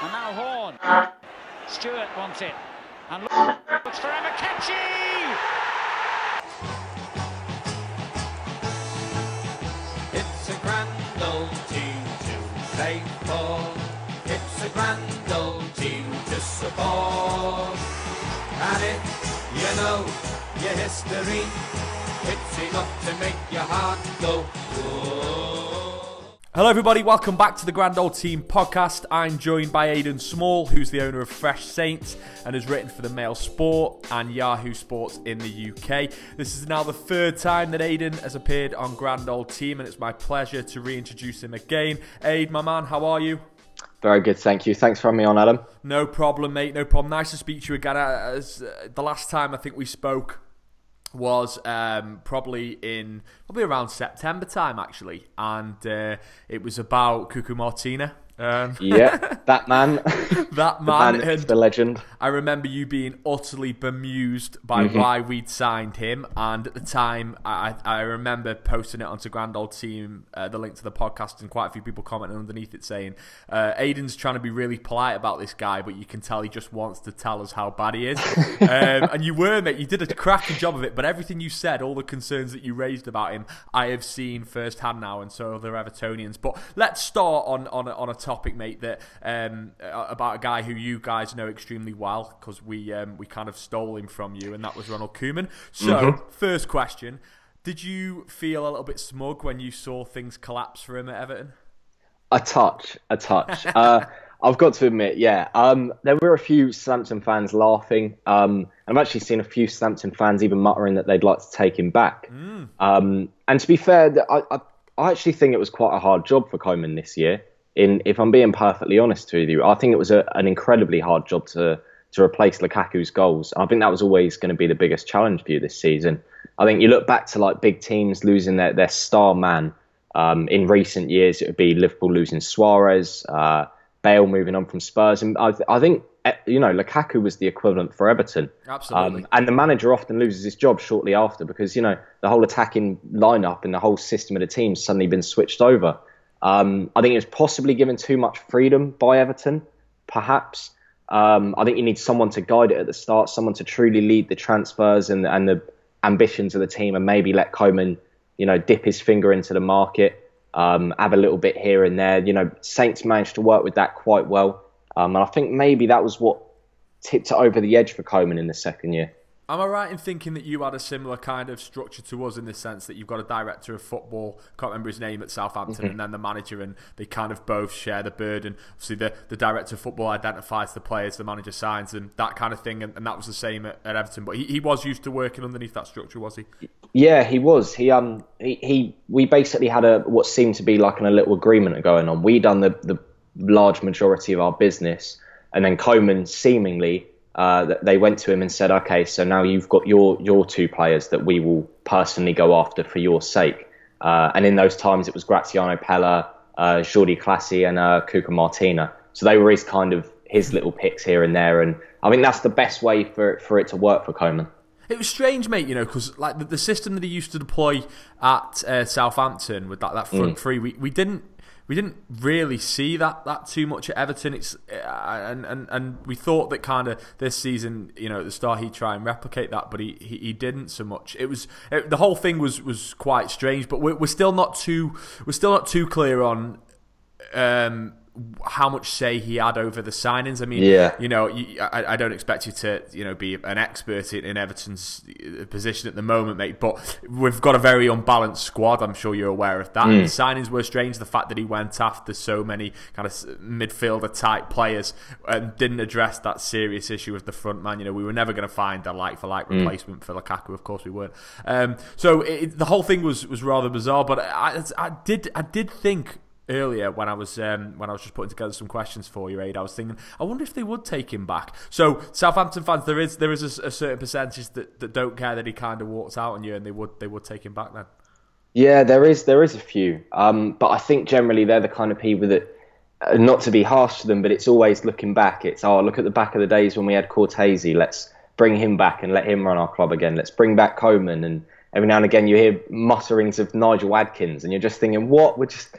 And now Horn. Stewart wants it. And looks for Amakechi! It's a grand old team to play for. It's a grand old team to support. And if you know your history, it's enough to make your heart go whoa. Hello everybody, welcome back to the Grand Old Team podcast. I'm joined by Aidan Small, who's the owner of Fresh Saints and has written for the Mail Sport and Yahoo Sports in the UK. This is now the third time that Aidan has appeared on Grand Old Team, and it's my pleasure to reintroduce him again. Aid, my man, how are you? Very good, thank you. Thanks for having me on, Adam. No problem, mate, no problem. Nice to speak to you again. The last time I think we spoke was probably around September time, actually, and it was about Cuco Martina. Yeah, that man. That man. The legend. I remember you being utterly bemused by why we'd signed him, and at the time, I remember posting it onto Grand Old Team, the link to the podcast, and quite a few people commenting underneath it saying, Aidan's trying to be really polite about this guy, but you can tell he just wants to tell us how bad he is. And you were, mate, you did a cracking job of it, but everything you said, all the concerns that you raised about him, I have seen firsthand now, and so have the Evertonians. But let's start on a topic, mate, that about a guy who you guys know extremely well, because we kind of stole him from you, and that was Ronald Koeman. So, first question, did you feel a little bit smug when you saw things collapse for him at Everton? A touch. I've got to admit, yeah. There were a few Southampton fans laughing. I've actually seen a few Southampton fans even muttering that they'd like to take him back. And to be fair, I actually think it was quite a hard job for Koeman this year. If I'm being perfectly honest with you, I think it was an incredibly hard job to replace Lukaku's goals. I think that was always going to be the biggest challenge for you this season. I think you look back to like big teams losing their star man. In recent years, it would be Liverpool losing Suarez, Bale moving on from Spurs, and I think Lukaku was the equivalent for Everton. Absolutely. And the manager often loses his job shortly after because the whole attacking lineup and the whole system of the team has suddenly been switched over. I think he was possibly given too much freedom by Everton, perhaps. I think you need someone to guide it at the start, someone to truly lead the transfers and the ambitions of the team, and maybe let Koeman, dip his finger into the market, have a little bit here and there. Saints managed to work with that quite well. And I think maybe that was what tipped it over the edge for Koeman in the second year. Am I right in thinking that you had a similar kind of structure to us in the sense that you've got a director of football, can't remember his name, at Southampton, and then the manager, and they kind of both share the burden? Obviously, the director of football identifies the players, the manager signs them, that kind of thing, and that was the same at Everton. But he was used to working underneath that structure, was he? Yeah, he was. We basically had what seemed to be like a little agreement going on. We done the large majority of our business, and then Koeman seemingly. They went to him and said, okay, so now you've got your two players that we will personally go after for your sake. And in those times, it was Graziano Pella, Jordi Clasie and Cuco Martina. So they were his little picks here and there. And I think that's the best way for it to work for Koeman. It was strange, mate, because like the system that he used to deploy at Southampton with that front three, we didn't really see that too much at Everton. And we thought that kind of this season, at the start he'd try and replicate that, but he didn't so much. The whole thing was quite strange, but we're still not too clear on how much say he had over the signings. I mean, I don't expect you to, be an expert in Everton's position at the moment, mate, but we've got a very unbalanced squad. I'm sure you're aware of that. And the signings were strange. The fact that he went after so many kind of midfielder type players and didn't address that serious issue of the front man. We were never going to find a like-for-like replacement for Lukaku. Of course we weren't. So the whole thing was rather bizarre, but I did think earlier when I was just putting together some questions for you, Aid, I was thinking, I wonder if they would take him back. So Southampton fans, there is a certain percentage that don't care that he kind of walked out on you, and they would take him back then. Yeah, there is a few, but I think generally they're the kind of people that, not to be harsh to them, but it's always looking back. It's look at the back of the days when we had Cortese. Let's bring him back and let him run our club again. Let's bring back Koeman, and every now and again you hear mutterings of Nigel Adkins, and you're just thinking, what?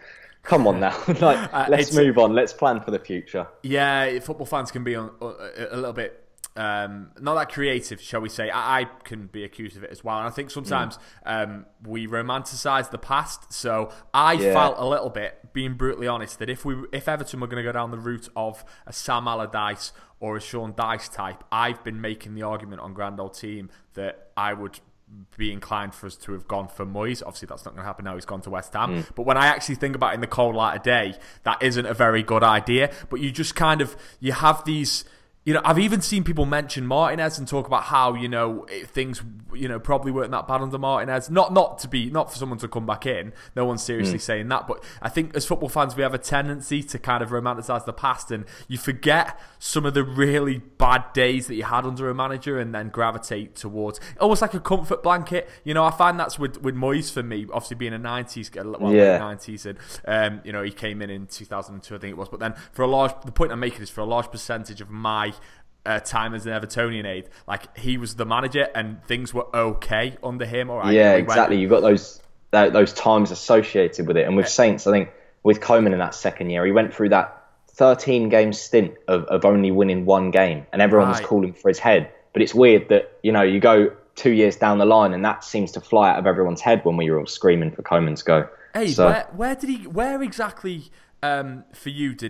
Come on now, let's move on. Let's plan for the future. Yeah, football fans can be a little bit not that creative, shall we say. I can be accused of it as well, and I think sometimes we romanticise the past. So I felt a little bit, being brutally honest, that if Everton were going to go down the route of a Sam Allardyce or a Sean Dyche type, I've been making the argument on Grand Old Team that I would be inclined for us to have gone for Moyes. Obviously that's not going to happen now, he's gone to West Ham, but when I actually think about it in the cold light of day, that isn't a very good idea. But you just kind of, you have these, I've even seen people mention Martinez and talk about how, things, probably weren't that bad under Martinez. Not for someone to come back in. No one's seriously saying that. But I think as football fans, we have a tendency to kind of romanticize the past, and you forget some of the really bad days that you had under a manager, and then gravitate towards almost like a comfort blanket. I find that's with Moyes for me, obviously being a 90s, late 90s, and he came in 2002, I think it was. But then the point I'm making is for a large percentage of my time as an Evertonian aide, like, he was the manager and things were okay under him. All right, exactly. You've got those times associated with it, and with Saints, I think with Koeman in that second year, he went through that 13-game stint of only winning one game, and everyone was calling for his head. But it's weird that you go 2 years down the line, and that seems to fly out of everyone's head when we were all screaming for Koeman to go. Hey, so, where exactly for you did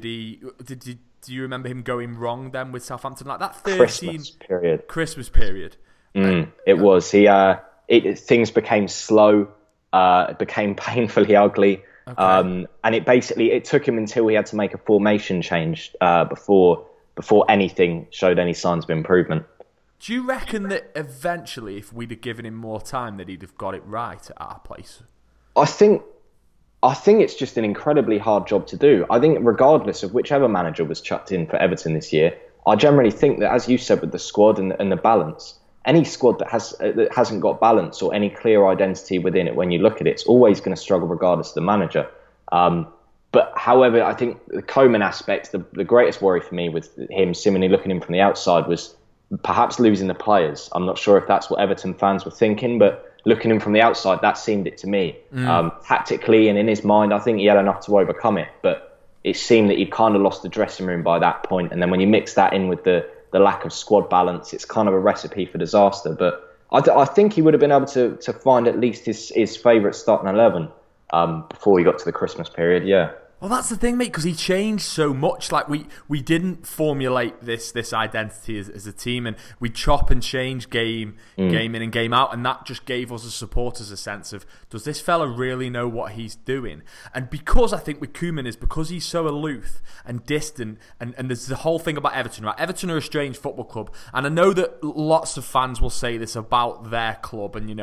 do you remember him going wrong then with Southampton? Like that 13 Christmas period. It was. Things became slow. It became painfully ugly. Okay. And it took him until he had to make a formation change before anything showed any signs of improvement. Do you reckon that eventually, if we'd have given him more time, that he'd have got it right at our place? I think it's just an incredibly hard job to do. I think regardless of whichever manager was chucked in for Everton this year, I generally think that, as you said, with the squad and the balance, any squad that hasn't got balance or any clear identity within it, when you look at it, it's always going to struggle regardless of the manager. But however, I think the Koeman aspect, the greatest worry for me with him, seemingly looking in from the outside, was perhaps losing the players. I'm not sure if that's what Everton fans were thinking, but looking in from the outside, that seemed it to me. Tactically and in his mind, I think he had enough to overcome it, but it seemed that he'd kind of lost the dressing room by that point. And then when you mix that in with the lack of squad balance, it's kind of a recipe for disaster. But I think he would have been able to find at least his favourite starting 11 before he got to the Christmas period, yeah. Well, that's the thing, mate, because he changed so much. Like, we didn't formulate this identity as a team, and we chop and change game in and game out, and that just gave us as supporters a sense of, does this fella really know what he's doing? And because I think with Koeman is because he's so aloof and distant, and there's the whole thing about Everton, right? Everton are a strange football club, and I know that lots of fans will say this about their club, and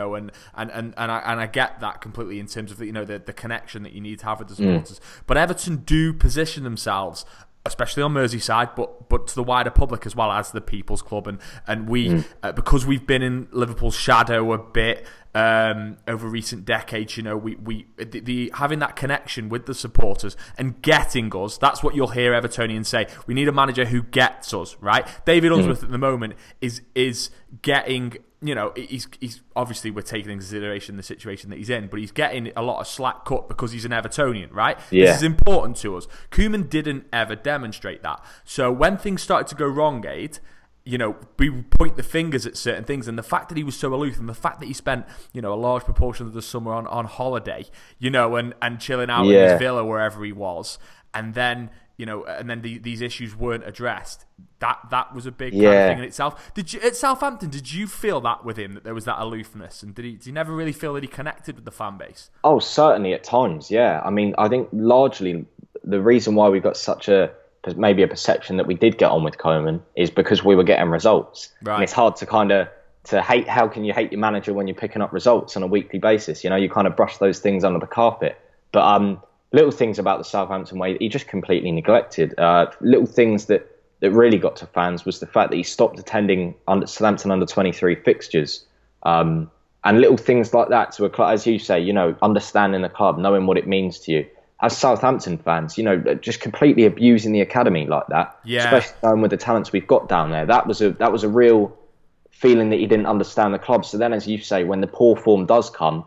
I get that completely in terms of the connection that you need to have with the supporters, but Everton do position themselves, especially on Merseyside, but to the wider public as well as the People's Club, and we because we've been in Liverpool's shadow a bit over recent decades, we having that connection with the supporters and getting us. That's what you'll hear Evertonians say. We need a manager who gets us, right? David Unsworth at the moment is getting. He's obviously, we're taking into consideration the situation that he's in, but he's getting a lot of slack cut because he's an Evertonian, right? Yeah. This is important to us. Koeman didn't ever demonstrate that. So when things started to go wrong, Aid, we point the fingers at certain things, and the fact that he was so aloof, and the fact that he spent, a large proportion of the summer on holiday, and chilling out in his villa wherever he was, and then these issues weren't addressed. That was a big kind of thing in itself. At Southampton, did you feel that with him, that there was that aloofness, and did he never really feel that he connected with the fan base? Oh, certainly at times, yeah. I mean, I think largely the reason why we got such maybe a perception that we did get on with Koeman is because we were getting results. Right. And it's hard to hate. How can you hate your manager when you're picking up results on a weekly basis? You kind of brush those things under the carpet. But little things about the Southampton way that he just completely neglected. Little things that really got to fans was the fact that he stopped attending Southampton under-23 fixtures. And little things like that to a club, as you say, understanding the club, knowing what it means to you. As Southampton fans, just completely abusing the academy like that, especially with the talents we've got down there. That was a real feeling that he didn't understand the club. So then, as you say, when the poor form does come,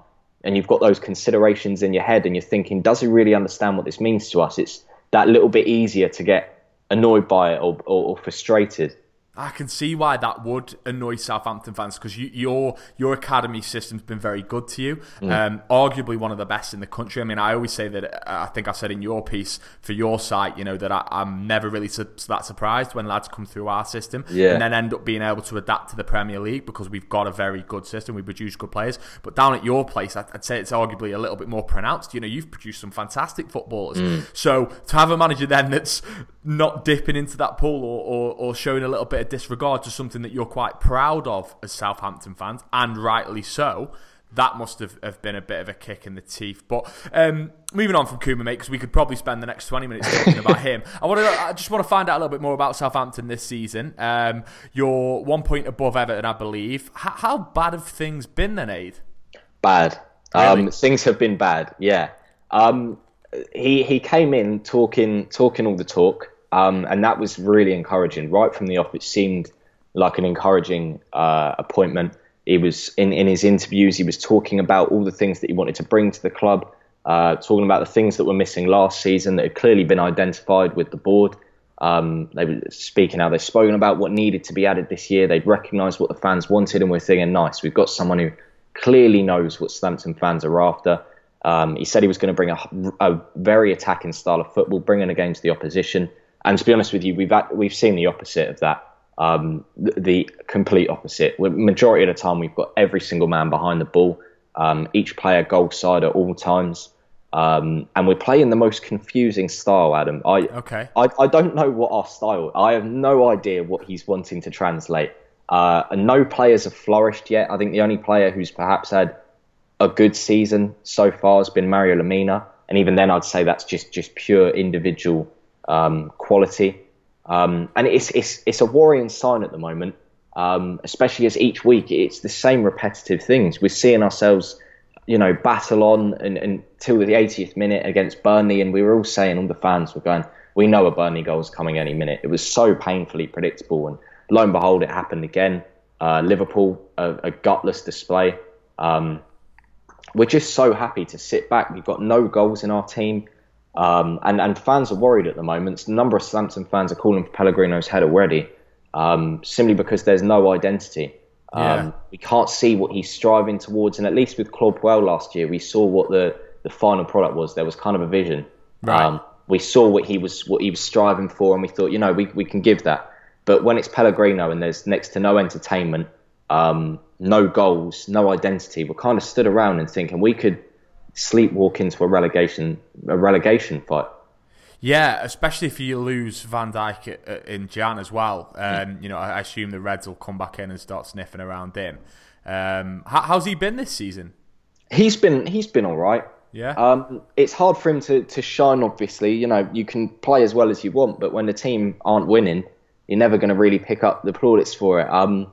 and you've got those considerations in your head, and you're thinking, does he really understand what this means to us? It's that little bit easier to get annoyed by it or frustrated. I can see why that would annoy Southampton fans, because your academy system's been very good to you. Arguably one of the best in the country. I mean, I always say that, I think I said in your piece for your site, that I'm never really that surprised when lads come through our system and then end up being able to adapt to the Premier League, because we've got a very good system. We produce good players. But down at your place, I'd say it's arguably a little bit more pronounced. You've produced some fantastic footballers. So to have a manager then that's not dipping into that pool or showing a little bit of disregard to something that you're quite proud of as Southampton fans, and rightly so, that must have been a bit of a kick in the teeth. But moving on from Koeman, mate, because we could probably spend the next 20 minutes talking about him. I just want to find out a little bit more about Southampton this season. You're 1 point above Everton, I believe. How bad have things been then, Aid? Bad. Really? Things have been bad, yeah. He came in talking all the talk. And that was really encouraging. Right from the off, it seemed like an encouraging appointment. He was in his interviews, he was talking about all the things that he wanted to bring to the club, talking about the things that were missing last season that had clearly been identified with the board. They were speaking how they've spoken about what needed to be added this year. They'd recognised what the fans wanted, and we're thinking, nice, we've got someone who clearly knows what Southampton fans are after. He said he was going to bring a very attacking style of football, bringing a game to the opposition. And to be honest with you, we've seen the opposite of that, the complete opposite. Majority of the time, we've got every single man behind the ball, each player goal side at all times, and we're playing the most confusing style, Adam. I don't know what our style. I have no idea what he's wanting to translate. And no players have flourished yet. I think the only player who's perhaps had a good season so far has been Mario Lemina, and even then, I'd say that's just pure individual quality, and it's a worrying sign at the moment, especially as each week it's the same repetitive things. We're seeing ourselves, battle on until the 80th minute against Burnley, and we were all saying, all the fans were going, we know a Burnley goal's coming any minute. It was so painfully predictable, and lo and behold, it happened again. Liverpool, a gutless display. We're just so happy to sit back. We've got no goals in our team. And fans are worried at the moment. The number of Southampton fans are calling for Pellegrino's head already, simply because there's no identity. We can't see what he's striving towards. And at least with Claude Puel last year, we saw what the final product was. There was kind of a vision. Right. We saw what he was striving for, and we thought, we can give that. But when it's Pellegrino and there's next to no entertainment, no goals, no identity, we're kind of stood around and thinking we could sleepwalk into a relegation fight. Yeah, especially if you lose Van Dijk in Jan as well. I assume the Reds will come back in and start sniffing around him. How's he been this season? He's been all right. Yeah. It's hard for him to shine. Obviously, you can play as well as you want, but when the team aren't winning, you're never going to really pick up the plaudits for it.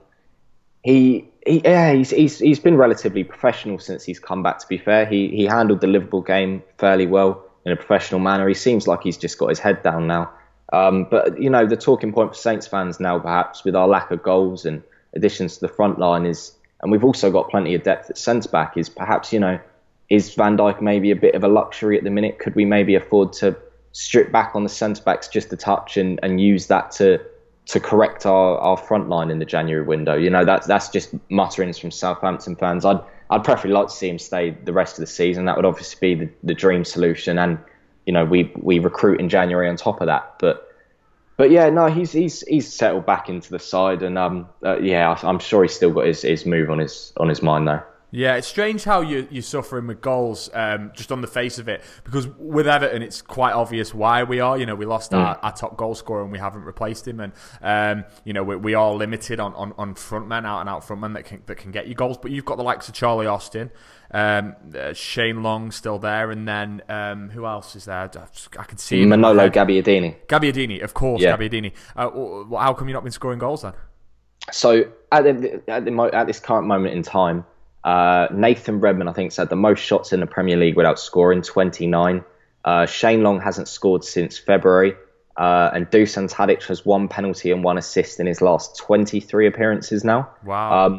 He's been relatively professional since he's come back, to be fair. He handled the Liverpool game fairly well in a professional manner. He seems like he's just got his head down now. But the talking point for Saints fans now, perhaps, with our lack of goals and additions to the front line is, and we've also got plenty of depth at centre-back, is perhaps, is Van Dijk maybe a bit of a luxury at the minute? Could we maybe afford to strip back on the centre-backs just a touch and use that to correct our front line in the January window? That's just mutterings from Southampton fans. I'd preferably like to see him stay the rest of the season. That would obviously be the dream solution, and we recruit in January on top of that. But yeah, no, he's settled back into the side, and I'm sure he's still got his move on his mind though. Yeah, it's strange how you're suffering with goals, just on the face of it, because with Everton, it's quite obvious why we are. We lost our top goal scorer and we haven't replaced him, and we are limited on front men, out and out front men that can get you goals. But you've got the likes of Charlie Austin, Shane Long still there, and then who else is there? I can see Manolo Gabbiadini. Of course, yeah. Gabbiadini. How come you've not been scoring goals then? So at this current moment in time, Nathan Redmond, I think, has had the most shots in the Premier League without scoring, 29. Shane Long hasn't scored since February. And Dusan Tadic has 1 penalty and 1 assist in his last 23 appearances now. Wow.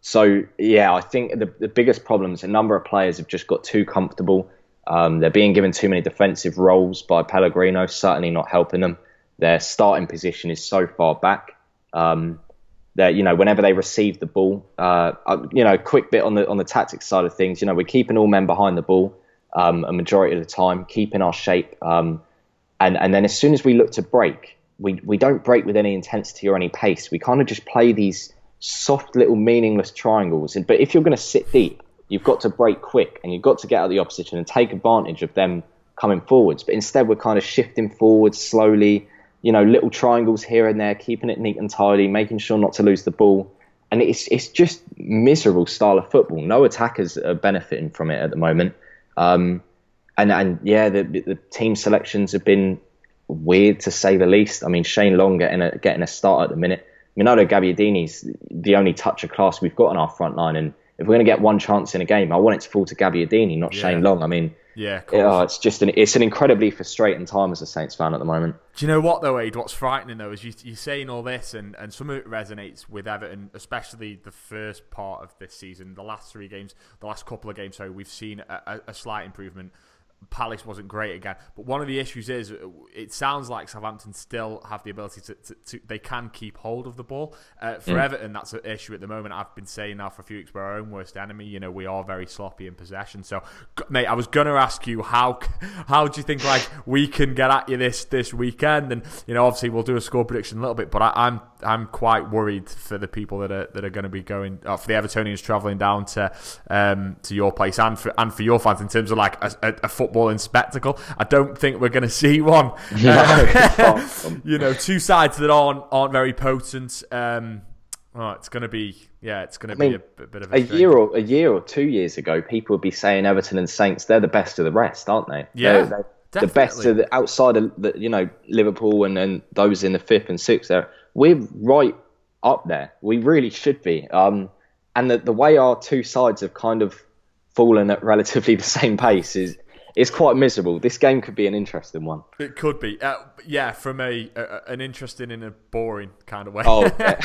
So yeah, I think the biggest problem is a number of players have just got too comfortable. They're being given too many defensive roles by Pellegrino, certainly not helping them. Their starting position is so far back. That, you know, whenever they receive the ball, quick bit on the tactics side of things. You know, we're keeping all men behind the ball a majority of the time, keeping our shape, and then as soon as we look to break, we don't break with any intensity or any pace. We kind of just play these soft little meaningless triangles. But if you're going to sit deep, you've got to break quick and you've got to get out of the opposition and take advantage of them coming forwards. But instead, we're kind of shifting forwards slowly, you know, little triangles here and there, keeping it neat and tidy, making sure not to lose the ball. And it's just miserable style of football. No attackers are benefiting from it at the moment. The team selections have been weird, to say the least. I mean, Shane Long getting a start at the minute. Ronaldo Gabbiadini's the only touch of class we've got on our front line, and if we're going to get one chance in a game, I want it to fall to Gabbiadini, not Shane Long. I mean, it's just it's an incredibly frustrating time as a Saints fan at the moment. Do you know what though, Aid? What's frightening though is you're saying all this, and some of it resonates with Everton, especially the first part of this season. The last couple of games, we've seen a slight improvement. Palace wasn't great again, but one of the issues is it sounds like Southampton still have the ability to they can keep hold of the ball. For Everton, that's an issue at the moment. I've been saying now for a few weeks, we're our own worst enemy. You know, we are very sloppy in possession. So, mate, I was going to ask you how do you think like we can get at you this weekend? And you know, obviously we'll do a score prediction a little bit, but I'm quite worried for the people that are going to be going for the Evertonians travelling down to your place and for your fans in terms of like a footballing spectacle. I don't think we're going to see one. You know, two sides that aren't very potent. It's going to be a bit of a year or 2 years ago, people would be saying Everton and Saints, they're the best of the rest, aren't they? Yeah, they're the best of the outside of the, you know, Liverpool and those in the 5th and 6th. There, we're right up there. We really should be. And the way our two sides have kind of fallen at relatively the same pace is quite miserable. This game could be an interesting one. It could be. From an interesting in a boring kind of way. Oh,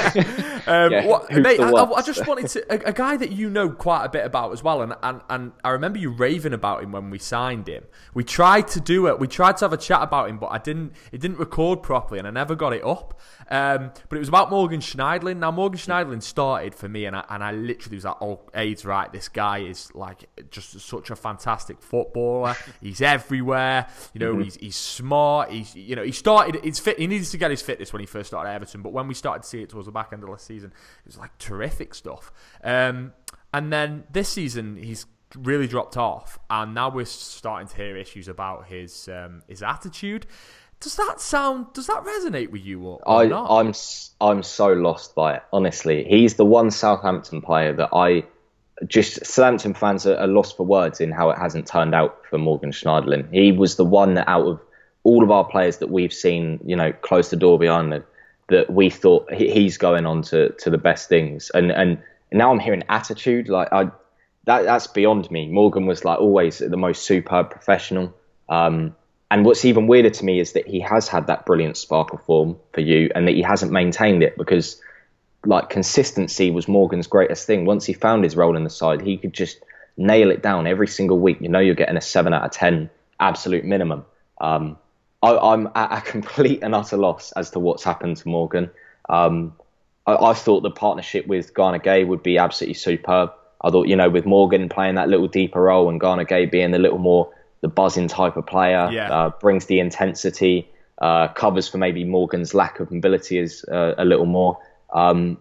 mate, I just wanted to... A guy that you know quite a bit about as well, and I remember you raving about him when we signed him. We tried to have a chat about him, but it didn't record properly, and I never got it up. But it was about Morgan Schneidlin. Now, Morgan Schneidlin started for me, and I literally was like, oh, Aid's right. This guy is like just such a fantastic footballer. He's everywhere. You know, he's smart. He started. It's fit. He needed to get his fitness when he first started at Everton, but when we started to see it towards the back end of last season, it was like terrific stuff. And then this season, he's really dropped off, and now we're starting to hear issues about his attitude. Does that resonate with you or not? I'm so lost by it. Honestly, he's the one Southampton player that Southampton fans are lost for words in how it hasn't turned out for Morgan Schneidlin. He was the one that out of all of our players that we've seen, you know, close the door behind them, that we thought he's going on to the best things. And now I'm hearing attitude. Like that's beyond me. Morgan was like always the most superb professional. And what's even weirder to me is that he has had that brilliant spark of form for you, and that he hasn't maintained it, because like consistency was Morgan's greatest thing. Once he found his role in the side, he could just nail it down every single week. You know, you're getting a 7 out of 10 absolute minimum. I'm at a complete and utter loss as to what's happened to Morgan. I thought the partnership with Gana Gueye would be absolutely superb. I thought, you know, with Morgan playing that little deeper role and Gana Gueye being the buzzing type of player, brings the intensity, covers for maybe Morgan's lack of mobility is a little more. I'm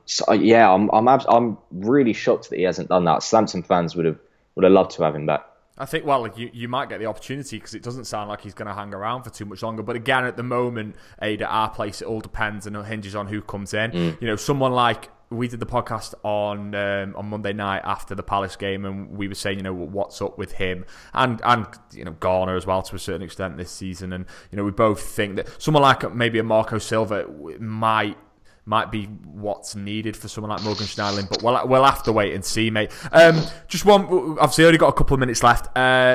really shocked that he hasn't done that. Southampton fans would have loved to have him back. I think, well, you might get the opportunity, because it doesn't sound like he's going to hang around for too much longer. But again, at the moment, at our place, it all depends and it hinges on who comes in. You know, someone like, we did the podcast on Monday night after the Palace game, and we were saying, you know, what's up with him and you know, Garner as well to a certain extent this season. And you know, we both think that someone like maybe a Marco Silva might be what's needed for someone like Morgan Schneidlin, but we'll have to wait and see, mate. Just one, obviously, only got a couple of minutes left.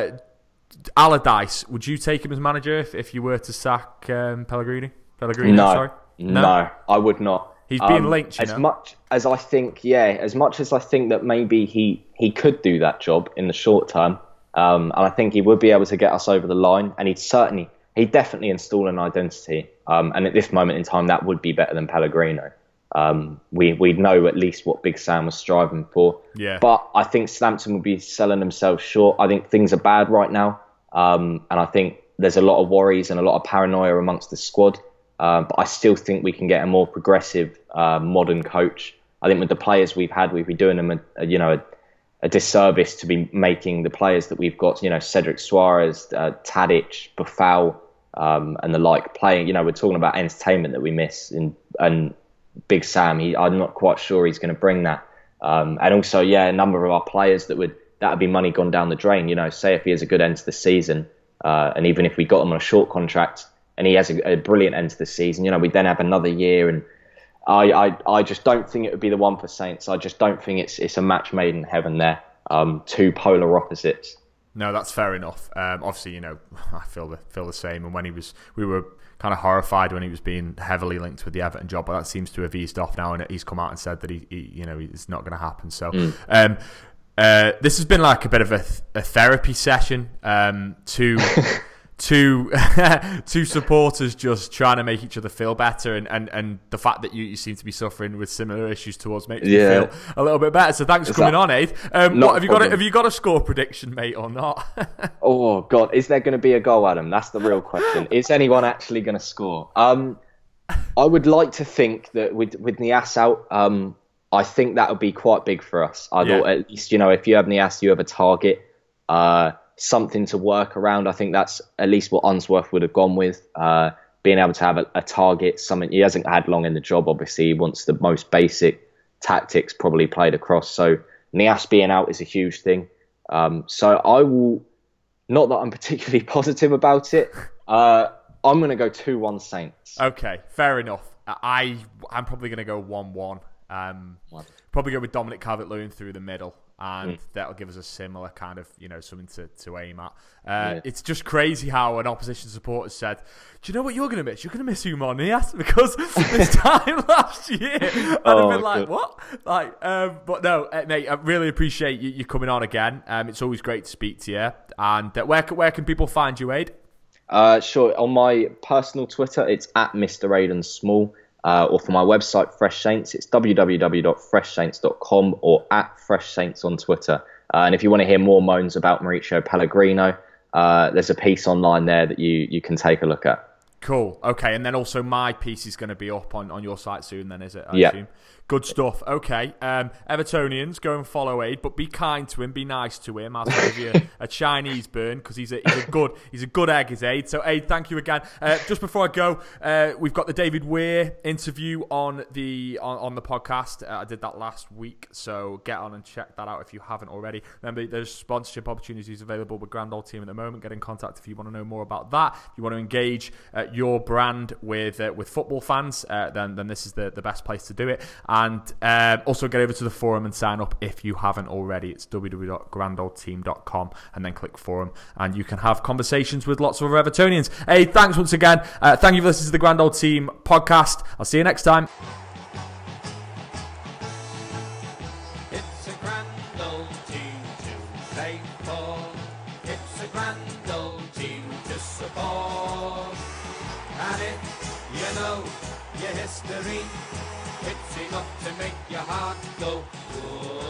Allardyce, would you take him as manager if you were to sack Pellegrini? No, I would not. He's being linked, as much as I think that maybe he could do that job in the short term, and I think he would be able to get us over the line, and he'd definitely install an identity. And at this moment in time, that would be better than Pellegrino. We know at least what Big Sam was striving for. Yeah. But I think Southampton will be selling themselves short. I think things are bad right now, and I think there's a lot of worries and a lot of paranoia amongst the squad. But I still think we can get a more progressive, modern coach. I think with the players we've had, we'd be doing them a disservice to be making the players that we've got, Cedric Suarez, Tadic, Buffal, and the like playing. We're talking about entertainment that we miss, and Big Sam. I'm not quite sure he's going to bring that. And also, a number of our players that would be money gone down the drain. Say if he has a good end to the season, and even if we got him on a short contract, and he has a brilliant end to the season, we then have another year, and I just don't think it would be the one for Saints. I just don't think it's a match made in heaven there. Two polar opposites. No, that's fair enough. Obviously, I feel the same. And when we were kind of horrified when he was being heavily linked with the Everton job, but that seems to have eased off now, and he's come out and said that it's not going to happen. So, this has been like a bit of a therapy session to supporters just trying to make each other feel better, and the fact that you seem to be suffering with similar issues towards makes me feel a little bit better. So thanks for coming on, Aid. Have you got a score prediction, mate, or not? Oh God, is there going to be a goal, Adam? That's the real question. Is anyone actually going to score? I would like to think that with Niasse out, I think that would be quite big for us. I thought at least if you have Niasse, you have a target. Something to work around. I think that's at least what Unsworth would have gone with, being able to have a target, something he hasn't had long in the job. Obviously, he wants the most basic tactics probably played across. So Niasse being out is a huge thing. So I will, not that I'm particularly positive about it, I'm going to go 2-1 Saints. Okay, fair enough. I'm probably going to go 1-1. Probably go with Dominic Calvert-Lewin through the middle, and that'll give us a similar kind of, something to aim at. It's just crazy how an opposition supporter said, do you know what you're going to miss? You're going to miss Oumar Niasse, because this time last year, I'd have been like, what? But no, mate, I really appreciate you coming on again. It's always great to speak to you. And where can people find you, Aid? Sure. On my personal Twitter, it's at Mr. Aidan Small. Or for my website, Fresh Saints, it's www.freshsaints.com or at Fresh Saints on Twitter. And if you want to hear more moans about Mauricio Pellegrino, there's a piece online there that you can take a look at. Cool. Okay, and then also my piece is going to be up on your site soon then, is it? I assume. Good stuff. Okay. Evertonians, go and follow Aid, but be kind to him, be nice to him. I'll give you a Chinese burn, because he's a good egg, is Aid. So Aid, thank you again. Just before I go, we've got the David Weir interview on the podcast. I did that last week, so get on and check that out if you haven't already. Remember, there's sponsorship opportunities available with Grand Old Team at the moment. Get in contact if you want to know more about that. If you want to engage your brand with football fans, then this is the best place to do it. And also get over to the forum and sign up if you haven't already. It's www.grandoldteam.com, and then click forum, and you can have conversations with lots of other Evertonians. Hey, thanks once again. Thank you for listening to the Grand Old Team podcast. I'll see you next time. It's a grand old team to play for. It's a grand old team to support. And if you know your history, it's enough to make your heart go, whoa.